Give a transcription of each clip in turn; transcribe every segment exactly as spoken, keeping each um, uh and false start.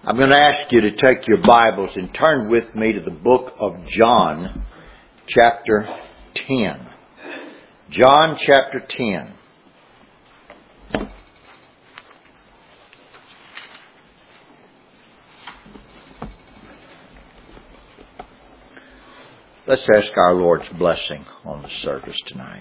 I'm going to ask you to take your Bibles and turn with me to the book of John, chapter ten. John, chapter ten. Let's ask our Lord's blessing on the service tonight.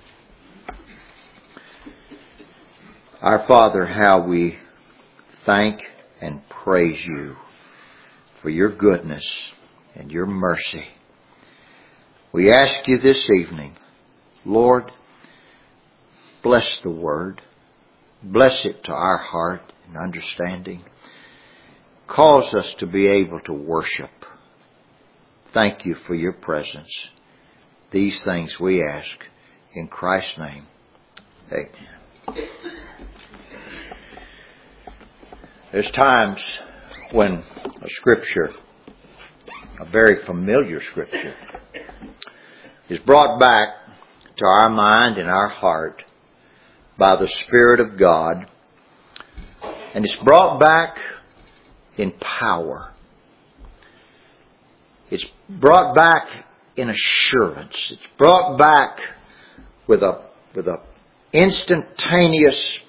Our Father, how we thank and praise you for your goodness and your mercy. We ask you this evening, Lord, bless the word. Bless it to our heart and understanding. Cause us to be able to worship. Thank you for your presence. These things we ask in Christ's name. Amen. There's times when a scripture, a very familiar scripture, is brought back to our mind and our heart by the Spirit of God. And it's brought back in power. It's brought back in assurance. It's brought back with a, with a instantaneous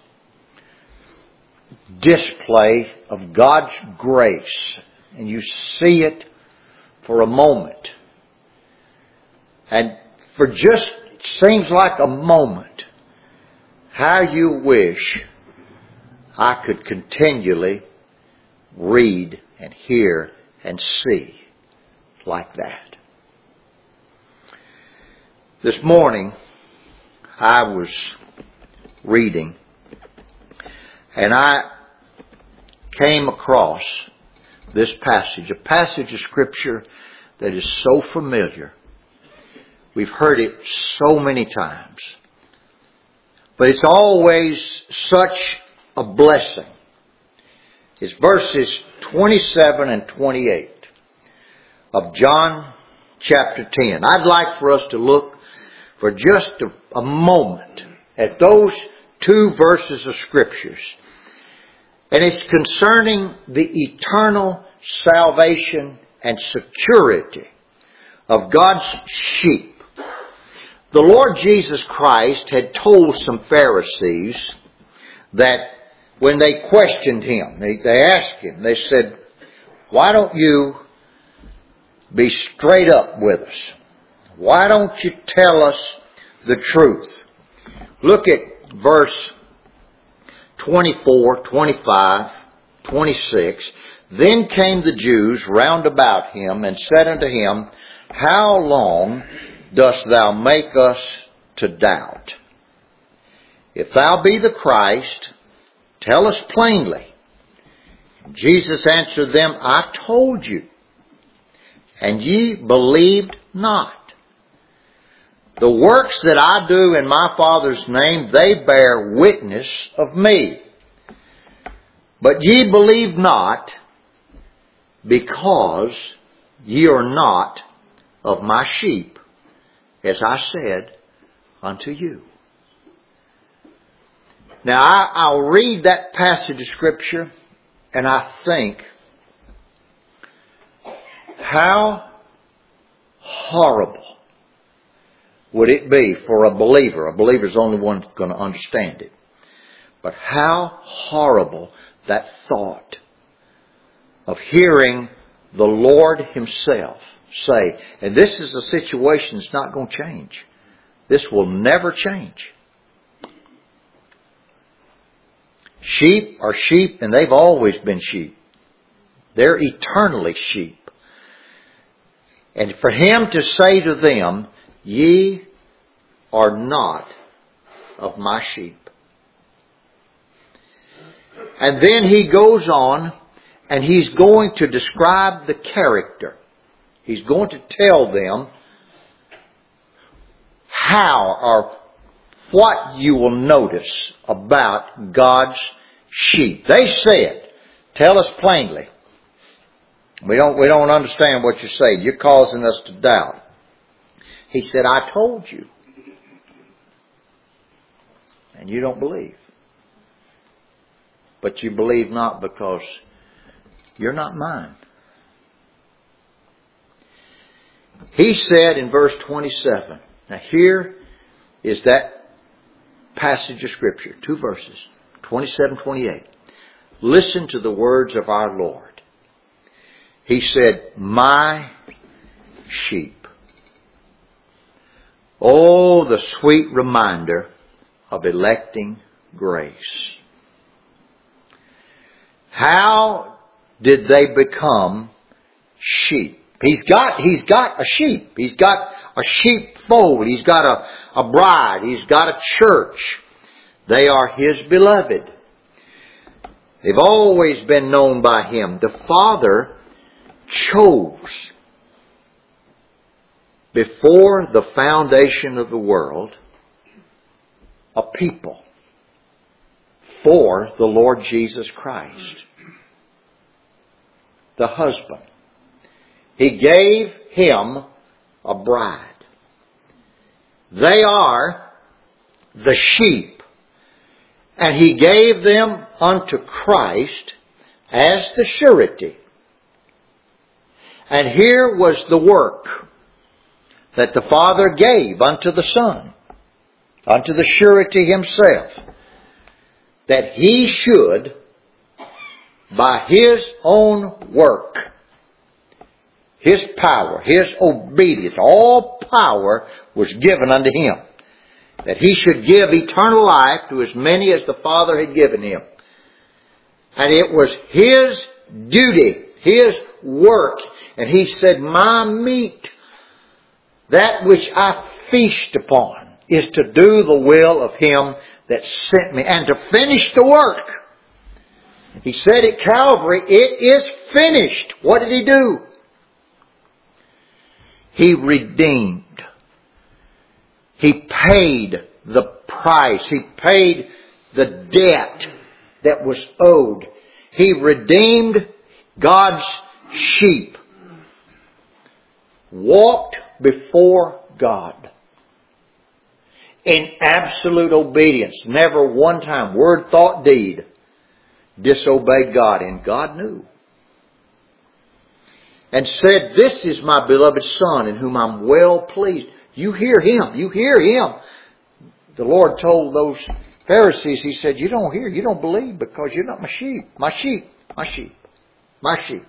display of God's grace. And you see it for a moment. And for just, it seems like a moment, how you wish I could continually read and hear and see like that. This morning, I was reading and I came across this passage, a passage of Scripture that is so familiar. We've heard it so many times. But it's always such a blessing. It's verses twenty-seven and twenty-eight of John chapter ten. I'd like for us to look for just a, a moment at those two verses of Scriptures. And it's concerning the eternal salvation and security of God's sheep. The Lord Jesus Christ had told some Pharisees that when they questioned Him, they, they asked Him, they said, why don't you be straight up with us? Why don't you tell us the truth? Look at verse twenty-four, twenty-five, twenty-six. Then came the Jews round about him and said unto him, how long dost thou make us to doubt? If thou be the Christ, tell us plainly. Jesus answered them, I told you, and ye believed not. The works that I do in my Father's name, they bear witness of me. But ye believe not, because ye are not of my sheep, as I said unto you. Now, I, I'll read that passage of Scripture, and I think, how horrible would it be for a believer? A believer is the only one that's going to understand it. But how horrible that thought of hearing the Lord Himself say, and this is a situation that's not going to change. This will never change. Sheep are sheep, and they've always been sheep. They're eternally sheep. And for Him to say to them, ye are not of my sheep. And then He goes on and He's going to describe the character. He's going to tell them how or what you will notice about God's sheep. They said, tell us plainly. We don't, we don't understand what you say. You're causing us to doubt. He said, I told you. And you don't believe. But you believe not because You're not mine. He said in verse twenty-seven. Now here is that passage of Scripture. Two verses. twenty-seven, twenty-eight. Listen to the words of our Lord. He said, my sheep. Oh, the sweet reminder of electing grace. How did they become sheep? He's got, he's got a sheep. He's got a sheepfold. He's got a, a bride. He's got a church. They are His beloved. They've always been known by Him. The Father chose before the foundation of the world a people for the Lord Jesus Christ. The husband. He gave Him a bride. They are the sheep. And He gave them unto Christ as the surety. And here was the work that the Father gave unto the Son, unto the surety Himself, that He should, by His own work, His power, His obedience, all power was given unto Him, that He should give eternal life to as many as the Father had given Him. And it was His duty, His work. And He said, my meat, that which I feast upon, is to do the will of Him that sent me and to finish the work. He said at Calvary, it is finished. What did He do? He redeemed. He paid the price. He paid the debt that was owed. He redeemed God's sheep. Walked before God in absolute obedience. Never one time, word, thought, deed, disobeyed God. And God knew. And said, this is my beloved Son in whom I'm well pleased. You hear Him. You hear Him. The Lord told those Pharisees, He said, you don't hear, you don't believe because you're not my sheep. My sheep. My sheep. My sheep.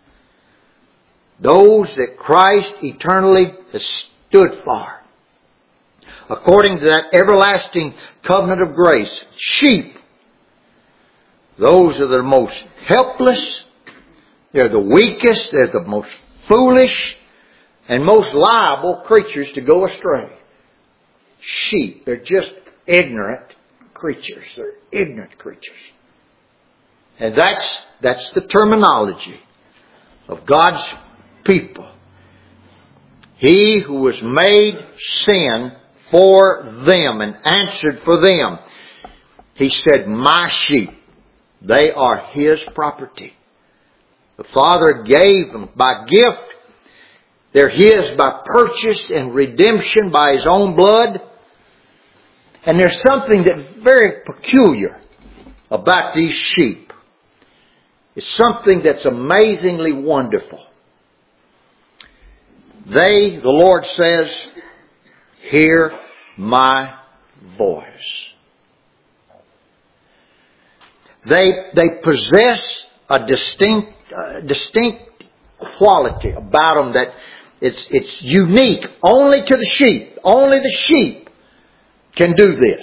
Those that Christ eternally has stood for. According to that everlasting covenant of grace. Sheep. Those are the most helpless. They're the weakest. They're the most foolish and most liable creatures to go astray. Sheep. They're just ignorant creatures. They're ignorant creatures. And that's, that's the terminology of God's people. He who was made sin for them and answered for them. He said, my sheep, they are His property. The Father gave them by gift. They're His by purchase and redemption by His own blood. And there's something that's very peculiar about these sheep. It's something that's amazingly wonderful. They, the Lord says, hear my voice. They, they possess a distinct, uh, distinct quality about them that it's, it's unique only to the sheep. Only the sheep can do this.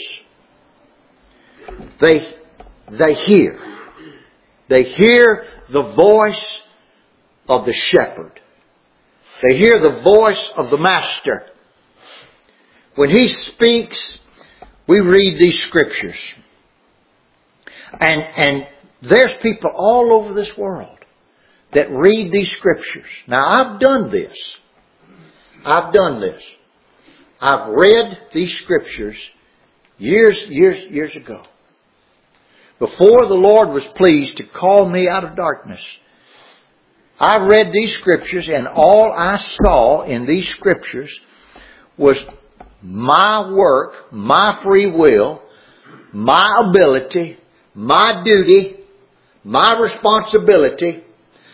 They, they hear. They hear the voice of the shepherd. They hear the voice of the Master. When He speaks, we read these scriptures. And, and there's people all over this world that read these scriptures. Now, I've done this. I've done this. I've read these scriptures years, years, years ago. Before the Lord was pleased to call me out of darkness, I read these scriptures, and all I saw in these scriptures was my work, my free will, my ability, my duty, my responsibility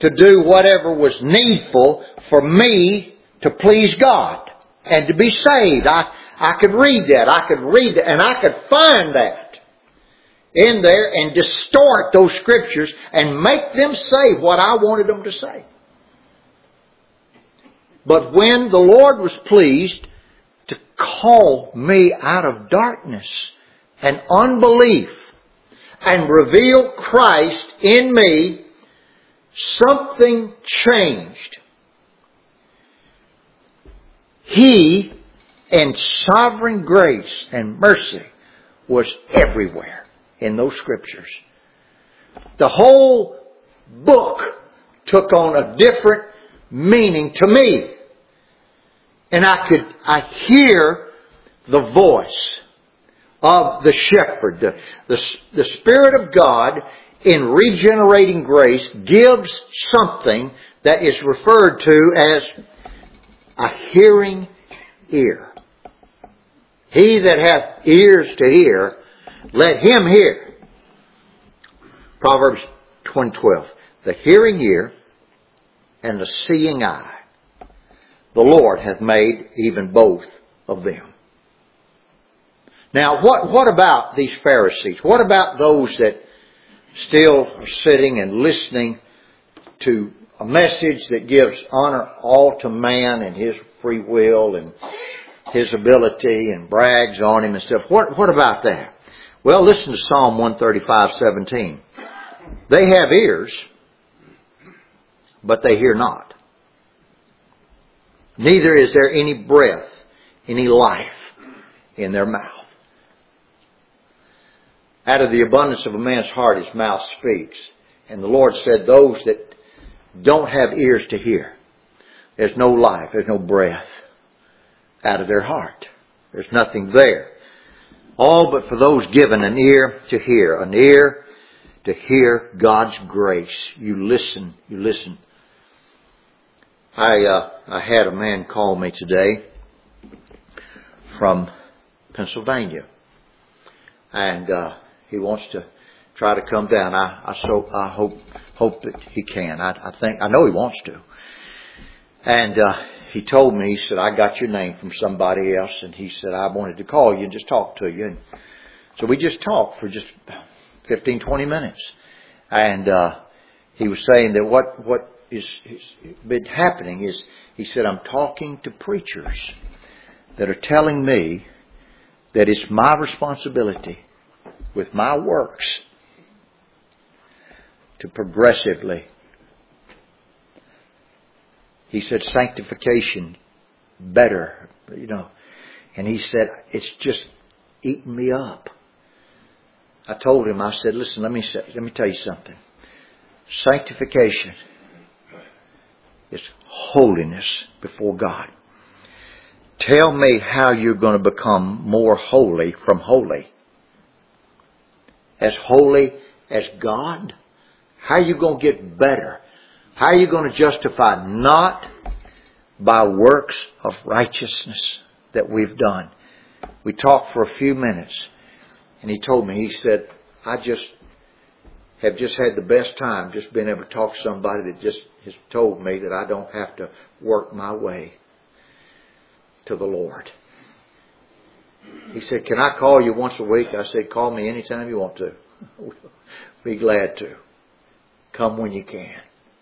to do whatever was needful for me to please God and to be saved. I, I could read that. I could read that. And I could find that in there and distort those scriptures and make them say what I wanted them to say. But when the Lord was pleased to call me out of darkness and unbelief and reveal Christ in me, something changed. He, in sovereign grace and mercy, was everywhere in those scriptures. The whole book took on a different meaning to me. And I could, I hear the voice of the shepherd. The, the, the Spirit of God in regenerating grace gives something that is referred to as a hearing ear. He that hath ears to hear, let him hear. Proverbs twenty twelve. The hearing ear and the seeing eye, the Lord hath made even both of them. Now, what, what about these Pharisees? What about those that still are sitting and listening to a message that gives honor all to man and his free will and his ability and brags on him and stuff? What, what about that? Well, listen to Psalm one thirty-five seventeen. They have ears, but they hear not. Neither is there any breath, any life in their mouth. Out of the abundance of a man's heart, his mouth speaks. And the Lord said, those that don't have ears to hear, there's no life, there's no breath out of their heart. There's nothing there. All but for those given an ear to hear, an ear to hear God's grace. You listen, you listen. I uh, I had a man call me today from Pennsylvania, and uh, he wants to try to come down. I I so I hope hope that he can. I I think I know he wants to. And uh, he told me, he said, I got your name from somebody else, and he said I wanted to call you and just talk to you. And so we just talked for just fifteen, twenty minutes, and uh, he was saying that what what is has been happening is, he said, I'm talking to preachers that are telling me that it's my responsibility with my works to progressively, he said, sanctification better, you know. And he said, it's just eating me up. I told him, I said, listen, let me say, let me tell you something. Sanctification is holiness before God. Tell me how you're going to become more holy from holy. As holy as God? How are you going to get better? How are you going to justify? Not by works of righteousness that we've done. We talked for a few minutes, and he told me, he said, I just have just had the best time just being able to talk to somebody that just has told me that I don't have to work my way to the Lord. He said, can I call you once a week? I said, call me anytime you want to. Be glad to. Come when you can.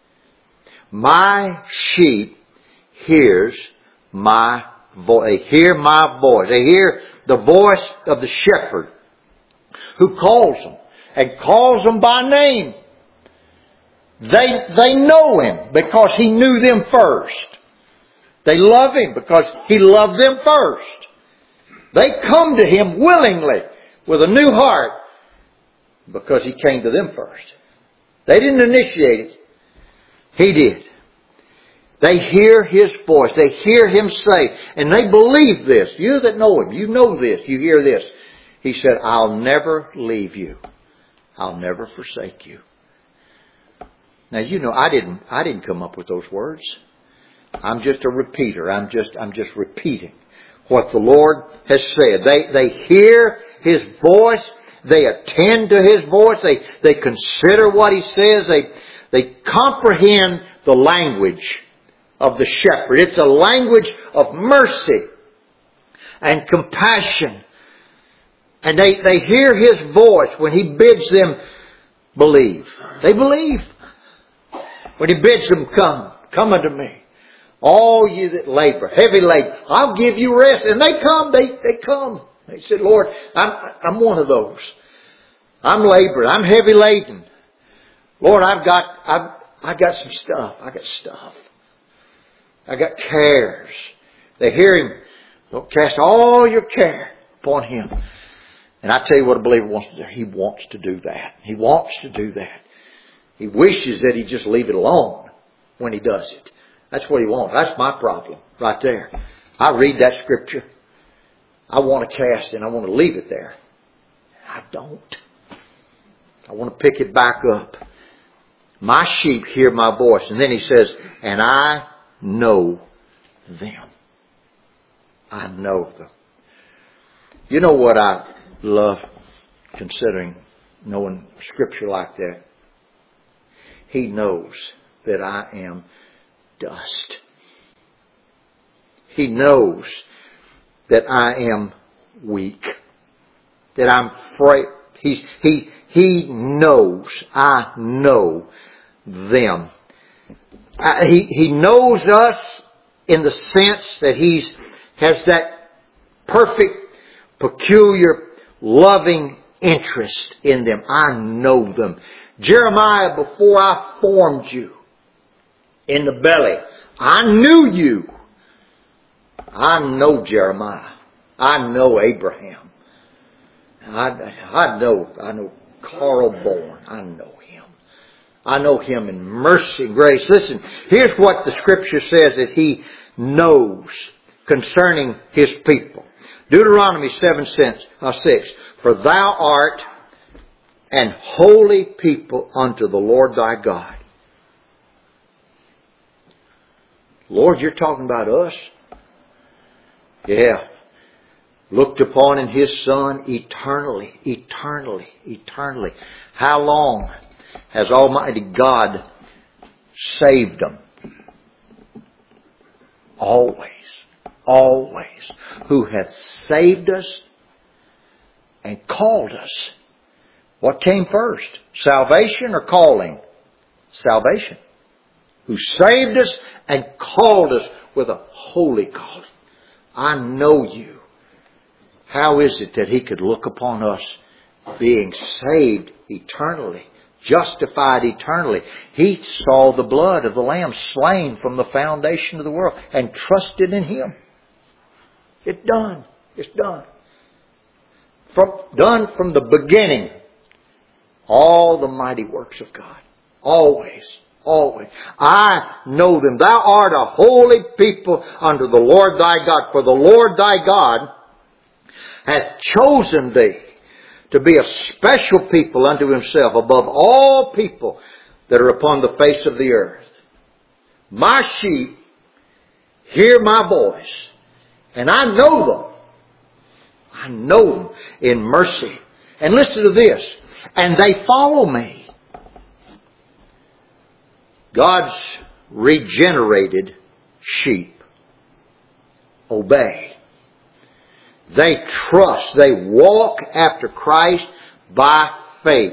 My sheep hears my voice. They hear my voice. They hear the voice of the shepherd who calls them and calls them by name. They, they know Him because He knew them first. They love Him because He loved them first. They come to Him willingly with a new heart because He came to them first. They didn't initiate it. He did. They hear His voice. They hear Him say, and they believe this. You that know Him, you know this. You hear this. He said, I'll never leave you. I'll never forsake you. Now, you know, I didn't, I didn't come up with those words. I'm just a repeater. I'm just, I'm just repeating what the Lord has said. They, they hear His voice. They attend to His voice. They, they consider what He says. They, They comprehend the language of the shepherd. It's a language of mercy and compassion. And they, they hear His voice when He bids them believe. They believe. When He bids them come, come unto me. All you that labor, heavy laden, I'll give you rest. And they come, they, they come. They said, Lord, I'm, I'm one of those. I'm laboring. I'm heavy laden. Lord, I've got, I've, I got some stuff. I got stuff. I got cares. They hear Him. Don't cast all your care upon Him. And I tell you what a believer wants to do. He wants to do that. He wants to do that. He wishes that He'd just leave it alone when He does it. That's what He wants. That's my problem right there. I read that scripture. I want to cast and I want to leave it there. I don't. I want to pick it back up. My sheep hear my voice. And then He says, and I know them. I know them. You know what I love considering knowing scripture like that? He knows that I am dust. He knows that I am weak. That I'm frail. He, he, he knows. I know them. I, he, he knows us in the sense that He's has that perfect, peculiar, loving interest in them. I know them. Jeremiah, before I formed you in the belly, I knew you. I know Jeremiah. I know Abraham. I, I know, I know Carl Bourne. I know him. I know him in mercy and grace. Listen, here's what the scripture says that He knows concerning His people. Deuteronomy seven six. For thou art an holy people unto the Lord thy God. Lord, you're talking about us? Yeah. Looked upon in His Son eternally, eternally, eternally. How long has Almighty God saved them? Always. Always. Who hath saved us and called us. What came first? Salvation or calling? Salvation. Who saved us and called us with a holy calling. I know you. How is it that He could look upon us being saved eternally, justified eternally? He saw the blood of the Lamb slain from the foundation of the world and trusted in Him. It's done. It's done. From, done from the beginning. All the mighty works of God. Always. Always. I know them. Thou art a holy people unto the Lord thy God. For the Lord thy God hath chosen thee to be a special people unto Himself above all people that are upon the face of the earth. My sheep hear my voice, and I know them. I know them in mercy. And listen to this. And they follow me. God's regenerated sheep obey. They trust. They walk after Christ by faith.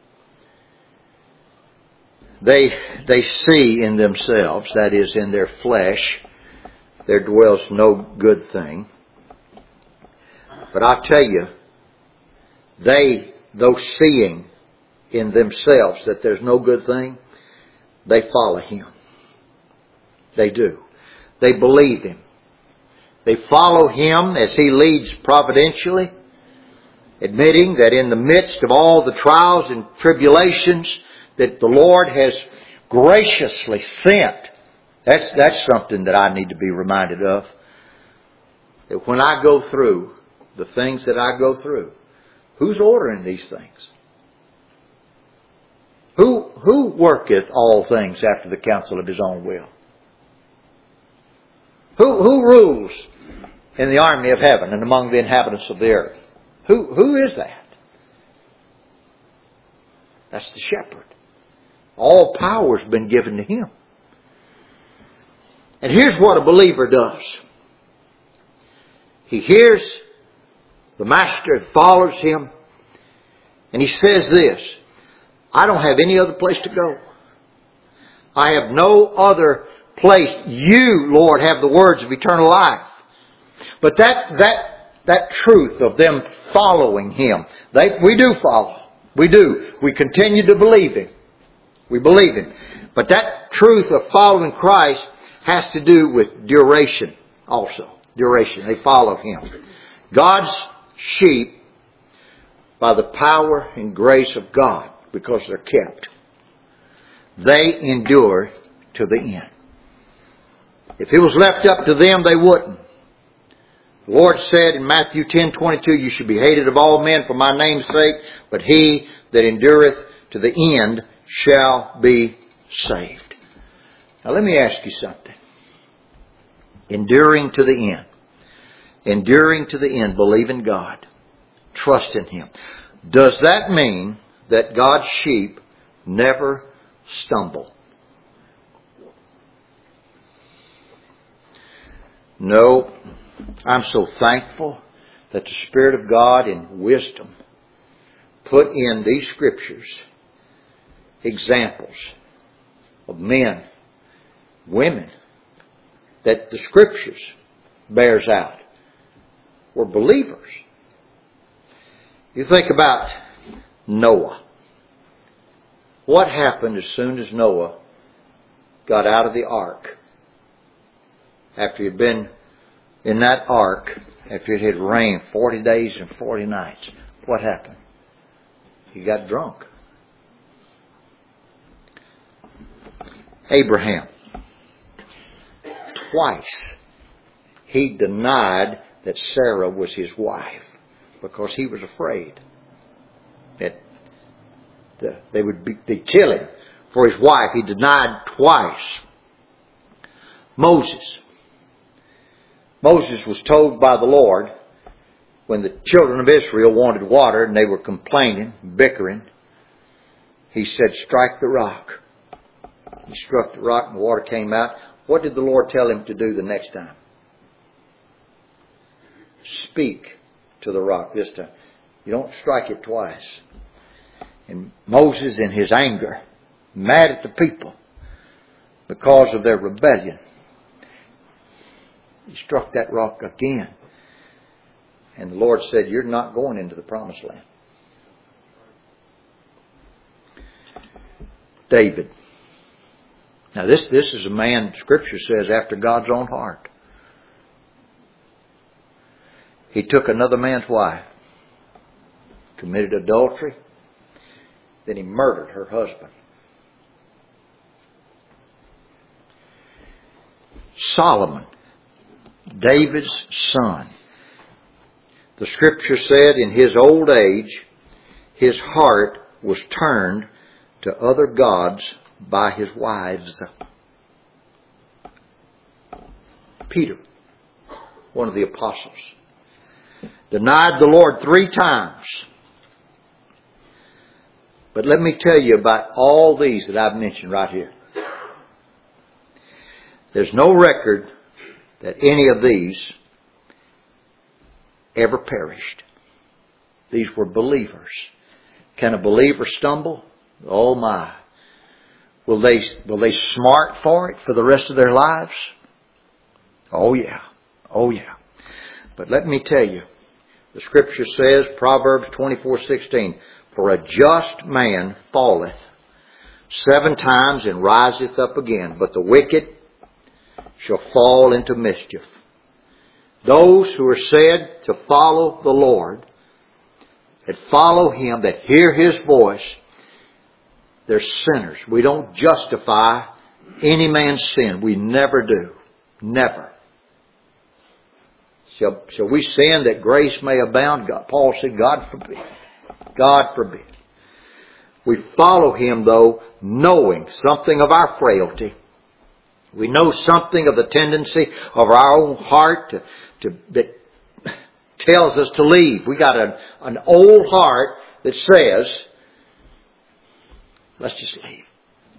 They, they see in themselves, that is in their flesh, there dwells no good thing. But I tell you, they, though seeing in themselves that there's no good thing, they follow Him. They do. They believe Him. They follow Him as He leads providentially, admitting that in the midst of all the trials and tribulations that the Lord has graciously sent. That's, that's something that I need to be reminded of. That when I go through the things that I go through, who's ordering these things? Who, who worketh all things after the counsel of His own will? Who, who rules in the army of heaven and among the inhabitants of the earth? Who, who is that? That's the shepherd. All power has been given to Him. And here's what a believer does. He hears the Master and follows Him. And he says this, I don't have any other place to go. I have no other place. You, Lord, have the words of eternal life. But that, that, that truth of them following Him, they, we do follow. We do. We continue to believe Him. We believe Him. But that truth of following Christ has to do with duration also. Duration. They follow Him. God's sheep, by the power and grace of God, because they're kept, they endure to the end. If it was left up to them, they wouldn't. The Lord said in Matthew ten twenty-two, you should be hated of all men for my name's sake, but he that endureth to the end shall be saved. Now let me ask you something. Enduring to the end. Enduring to the end, believe in God. Trust in Him. Does that mean that God's sheep never stumble? No. I'm so thankful that the Spirit of God in wisdom put in these Scriptures examples of men, women, that the Scriptures bears out were believers. You think about Noah. What happened as soon as Noah got out of the ark? After he had been in that ark, after it had rained forty days and forty nights, what happened? He got drunk. Abraham. Twice he denied that Sarah was his wife because he was afraid that the, they would be, they'd kill him for his wife. He denied twice. Moses. Moses was told by the Lord when the children of Israel wanted water and they were complaining, bickering, He said, strike the rock. He struck the rock and the water came out. What did the Lord tell him to do the next time? Speak to the rock this time. You don't strike it twice. And Moses, in his anger, mad at the people because of their rebellion, he struck that rock again. And the Lord said, you're not going into the promised land. David. Now this, this is a man, Scripture says, after God's own heart. He took another man's wife, committed adultery, then he murdered her husband. Solomon, David's son. The Scripture said in his old age, his heart was turned to other gods by his wives. Peter, one of the apostles, denied the Lord three times. But let me tell you about all these that I've mentioned right here. There's no record that any of these ever perished. These were believers. Can a believer stumble? Oh my. Will they, will they smart for it for the rest of their lives? Oh yeah. Oh yeah. But let me tell you, the Scripture says, Proverbs twenty-four sixteen, for a just man falleth seven times and riseth up again, but the wicked shall fall into mischief. Those who are said to follow the Lord, that follow Him, that hear His voice, they're sinners. We don't justify any man's sin. We never do. Never. Shall, shall we sin that grace may abound? God, Paul said, God forbid. God forbid. We follow Him, though, knowing something of our frailty. We know something of the tendency of our own heart to, to, that tells us to leave. We got an, an old heart that says, let's just leave.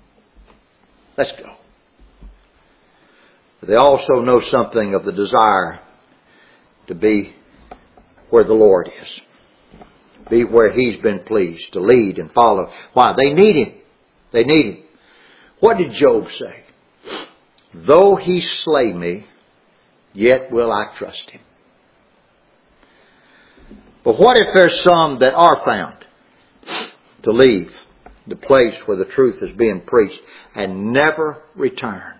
Let's go. But they also know something of the desire to be where the Lord is. Be where He's been pleased to lead and follow. Why? They need Him. They need Him. What did Job say? Though He slay me, yet will I trust Him. But what if there's some that are found to leave the place where the truth is being preached and never return?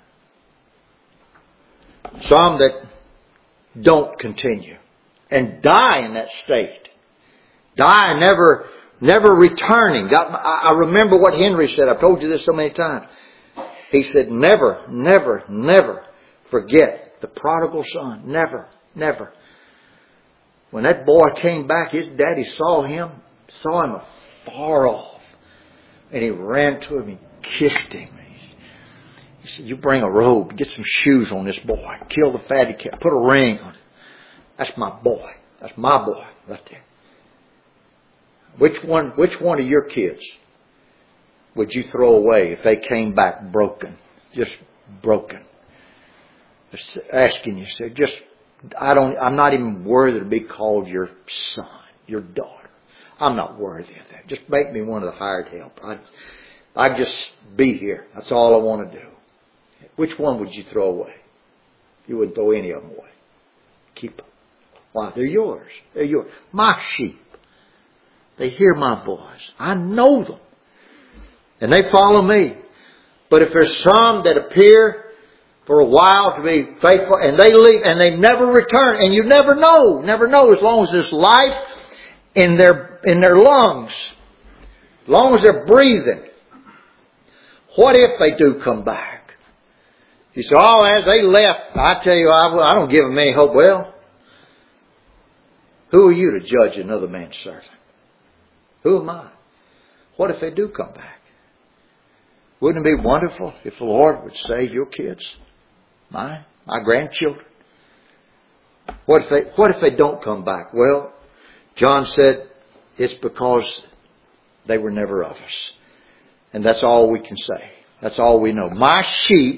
Some that don't continue and die in that state. Die never, never returning. I remember what Henry said. I've told you this so many times. He said, never, never, never forget the prodigal son. Never, never. When that boy came back, his daddy saw him, saw him afar off. And he ran to him and kissed him. He said, you bring a robe, get some shoes on this boy, kill the fatty cat, put a ring on it. That's my boy. That's my boy right there. Which one, which one of your kids would you throw away if they came back broken? Just broken. Just asking you, say, just, I don't, I'm not even worthy to be called your son, your daughter. I'm not worthy of that. Just make me one of the hired help. I, I just be here. That's all I want to do. Which one would you throw away? You wouldn't throw any of them away. Keep them. Why? They're yours. They're yours. My sheep. They hear my voice. I know them. And they follow me. But if there's some that appear for a while to be faithful and they leave and they never return, and you never know, never know as long as there's life in their, in their lungs, as long as they're breathing. What if they do come back? You say, oh, as they left, I tell you, I, I don't give them any hope. Well, who are you to judge another man's servant? Who am I? What if they do come back? Wouldn't it be wonderful if the Lord would save your kids? Mine? My grandchildren? What if they, what if they don't come back? Well, John said it's because they were never of us. And that's all we can say. That's all we know. My sheep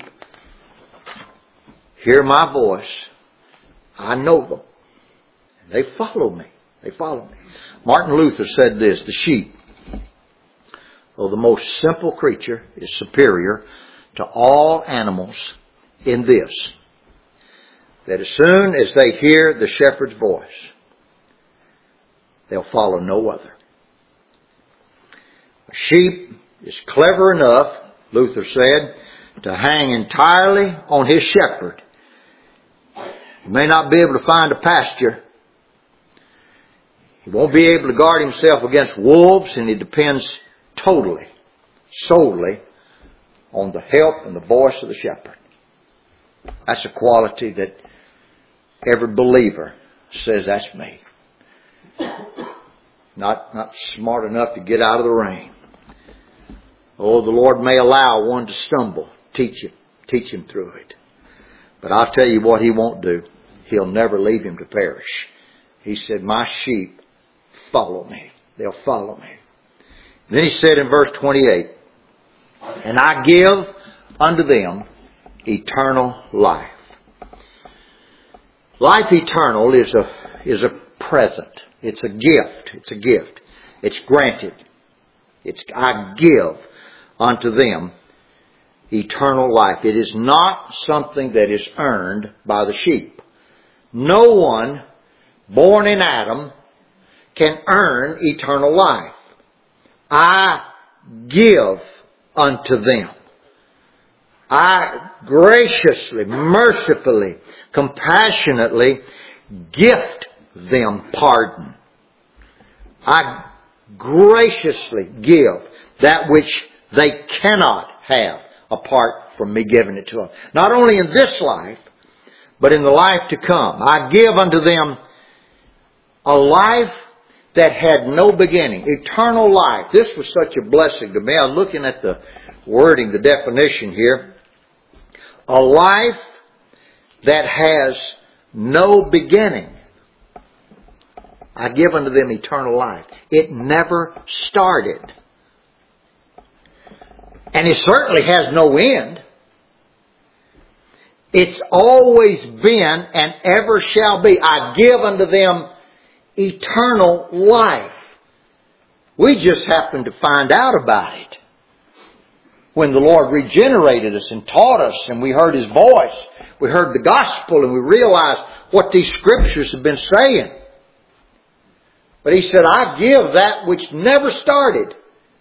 hear my voice. I know them. They follow me. They follow me. Martin Luther said this, the sheep, though the most simple creature, is superior to all animals in this, that as soon as they hear the shepherd's voice, they'll follow no other. A sheep is clever enough, Luther said, to hang entirely on his shepherd. He may not be able to find a pasture. He won't be able to guard himself against wolves, and he depends totally, solely on the help and the voice of the shepherd. That's a quality that every believer says, that's me. Not, not smart enough to get out of the rain. Oh, the Lord may allow one to stumble. Teach him. Teach him through it. But I'll tell you what He won't do. He'll never leave him to perish. He said, my sheep follow me. They'll follow me. Then He said in verse twenty-eight, and I give unto them eternal life. Life eternal is a, is a present. It's a gift. It's a gift. It's granted. It's, I give unto them eternal life. It is not something that is earned by the sheep. No one born in Adam can earn eternal life. I give unto them. I graciously, mercifully, compassionately gift them pardon. I graciously give that which they cannot have apart from me giving it to them. Not only in this life, but in the life to come. I give unto them a life that had no beginning. Eternal life. This was such a blessing to me. I was looking at the wording, the definition here. A life that has no beginning. I give unto them eternal life. It never started. And it certainly has no end. It's always been and ever shall be. I give unto them eternal life. We just happened to find out about it when the Lord regenerated us and taught us and we heard His voice. We heard the gospel and we realized what these scriptures have been saying. But He said, I give that which never started.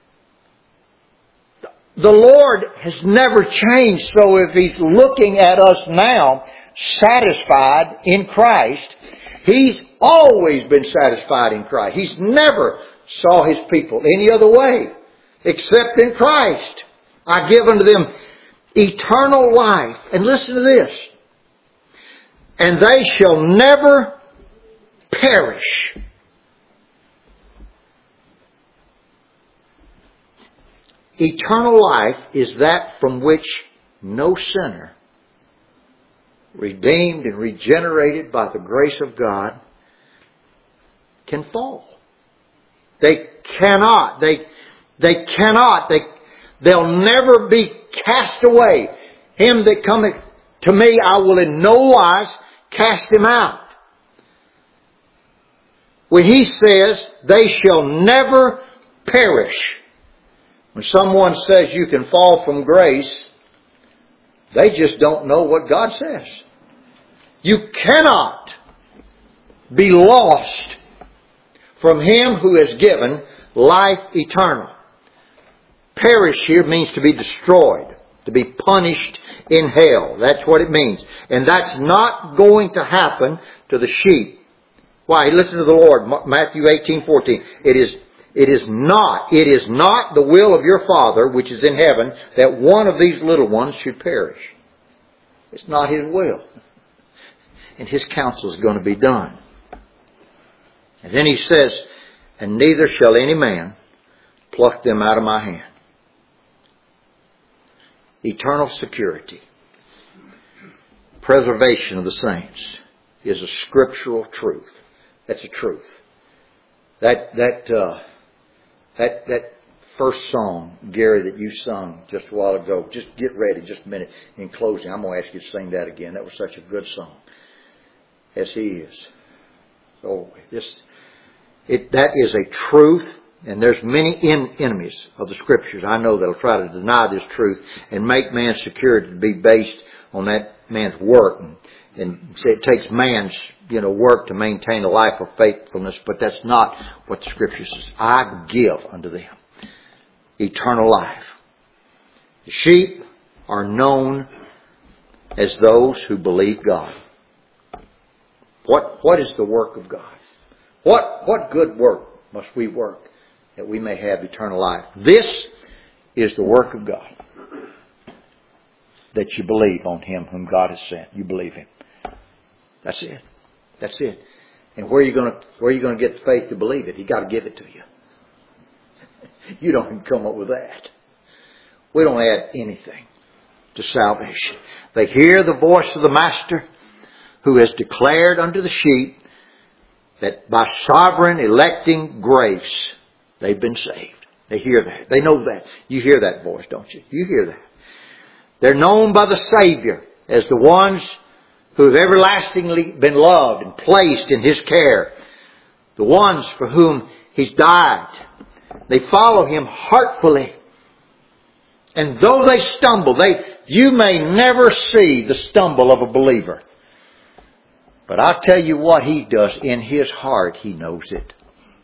The Lord has never changed. So if He's looking at us now, satisfied in Christ, He's always been satisfied in Christ. He's never saw His people any other way except in Christ. I give unto them eternal life. And listen to this. And they shall never perish. Eternal life is that from which no sinner, redeemed and regenerated by the grace of God, can fall. They cannot. They, they cannot. They, they'll never be cast away. Him that cometh to me, I will in no wise cast him out. When He says, they shall never perish. When someone says you can fall from grace, they just don't know what God says. You cannot be lost from Him who has given life eternal. Perish here means to be destroyed, to be punished in hell. That's what it means. And that's not going to happen to the sheep. Why? Listen to the Lord. Matthew eighteen fourteen. It is, it is not, it is not the will of your Father which is in heaven that one of these little ones should perish. It's not His will. And His counsel is going to be done. And then He says, and neither shall any man pluck them out of my hand. Eternal security, preservation of the saints is a scriptural truth. That's a truth. That that uh, that that first song, Gary, that you sung just a while ago. Just get ready, just a minute. In closing, I'm going to ask you to sing that again. That was such a good song. As He is. So this, it that is a truth. And there's many in, enemies of the Scriptures, I know, that will try to deny this truth and make man's security to be based on that man's work. And, and say it takes man's, you know, work to maintain a life of faithfulness, but that's not what the Scripture says. I give unto them eternal life. The sheep are known as those who believe God. What, what is the work of God? What, what good work must we work that we may have eternal life? This is the work of God. That you believe on Him whom God has sent. You believe Him. That's it. That's it. And where are you going to, where are you going to get the faith to believe it? He got to give it to you. You don't even come up with that. We don't add anything to salvation. They hear the voice of the Master who has declared unto the sheep that by sovereign electing grace they've been saved. They hear that. They know that. You hear that voice, don't you? You hear that. They're known by the Savior as the ones who have everlastingly been loved and placed in His care. The ones for whom He's died. They follow Him heartfully. And though they stumble, they, you may never see the stumble of a believer. But I'll tell you what He does. In His heart, He knows it.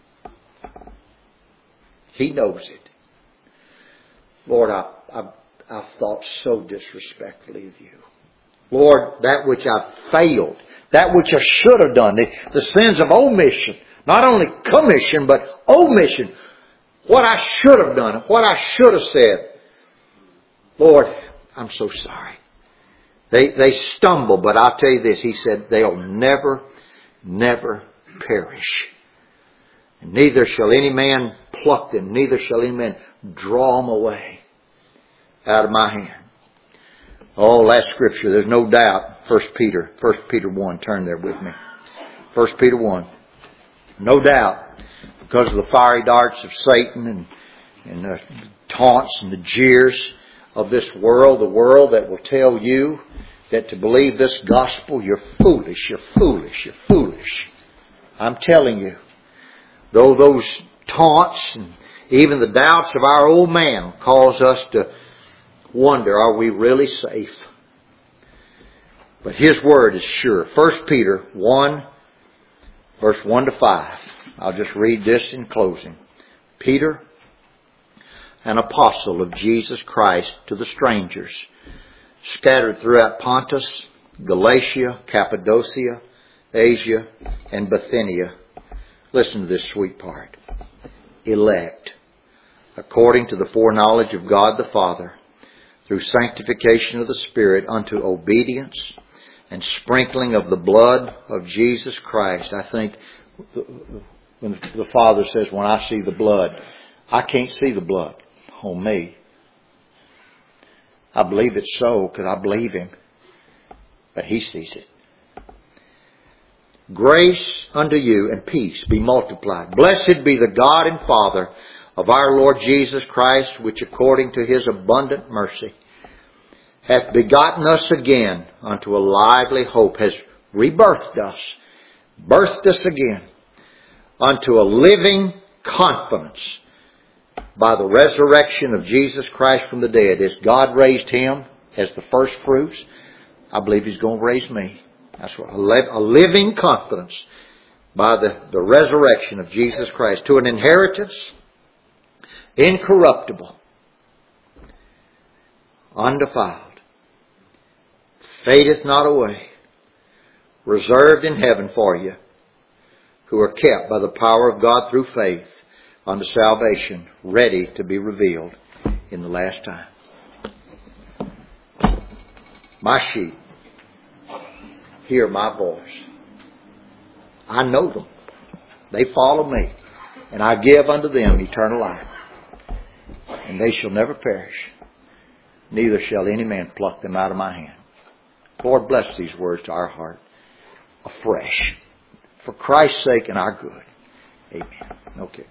He knows it. Lord, I, I, I've thought so disrespectfully of you. Lord, that which I've failed, that which I should have done, the, the sins of omission, not only commission, but omission, what I should have done, what I should have said. Lord, I'm so sorry. They, they stumble, but I'll tell you this, He said, they'll never, never perish. And neither shall any man pluck them, neither shall any man draw them away out of my hand. Oh, last scripture, there's no doubt. First Peter, First Peter one, turn there with me. First Peter one. No doubt, because of the fiery darts of Satan and, and the taunts and the jeers of this world, the world that will tell you that to believe this gospel, you're foolish, you're foolish, you're foolish. I'm telling you, though those taunts and even the doubts of our old man cause us to wonder, are we really safe? But His Word is sure. First Peter one, verse one to five. I'll just read this in closing. Peter, an apostle of Jesus Christ, to the strangers scattered throughout Pontus, Galatia, Cappadocia, Asia, and Bithynia. Listen to this sweet part. Elect, according to the foreknowledge of God the Father, through sanctification of the Spirit unto obedience and sprinkling of the blood of Jesus Christ. I think when the Father says, when I see the blood, I can't see the blood on me. I believe it's so because I believe Him. But He sees it. Grace unto you and peace be multiplied. Blessed be the God and Father of our Lord Jesus Christ, which according to His abundant mercy hath begotten us again unto a lively hope, has rebirthed us, birthed us again unto a living confidence by the resurrection of Jesus Christ from the dead. As God raised Him as the first fruits, I believe He's going to raise me. That's what, a living confidence by the, the resurrection of Jesus Christ to an inheritance incorruptible, undefiled, fadeth not away, reserved in heaven for you, who are kept by the power of God through faith unto salvation, ready to be revealed in the last time. My sheep hear my voice. I know them. They follow me. And I give unto them eternal life. And they shall never perish. Neither shall any man pluck them out of my hand. Lord, bless these words to our heart afresh. For Christ's sake and our good. Amen. Okay.